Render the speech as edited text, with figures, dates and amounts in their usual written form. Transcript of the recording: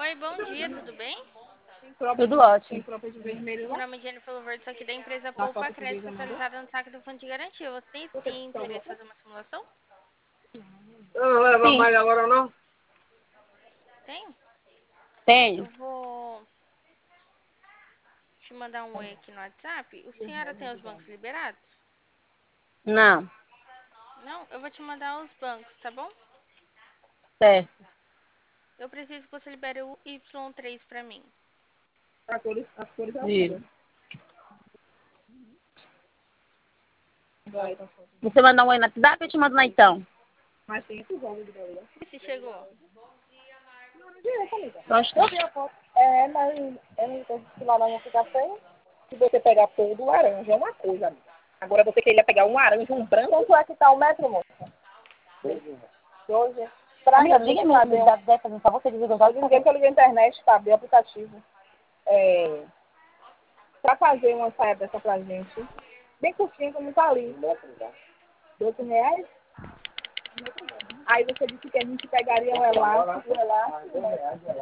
Oi, bom dia, tudo bem? Tudo ótimo. Meu nome é Jennifer Louvert, sou aqui da empresa Poupa Crédito, especializada no saque do fundo de garantia. Você tem interesse em fazer uma simulação? Sim, Tem? Eu tenho. vou te mandar um oi aqui no WhatsApp. O senhora tem os bancos liberados? Não, Não? Eu vou te mandar os bancos, tá bom? certo. Eu preciso que você libere o Y3 pra mim. Giro. Você manda um oi no WhatsApp, eu te mando na então. Se chegou? Gosto. Mas lá não fica feio. Se você pegar todo laranja, é uma coisa, amiga. Agora você queria pegar um laranja, um branco. Quanto é que tá o metro, moça? 12. Pra Amiga, gente liga mesmo, fazer dá fazer um favor, você desliga os eu olhos. liguei que eu liguei a internet, tá? Abri o aplicativo. Pra fazer uma saia dessa pra gente. Bem curtinha, como tá ali. R$ 12. Aí você disse que a gente pegaria o elástico.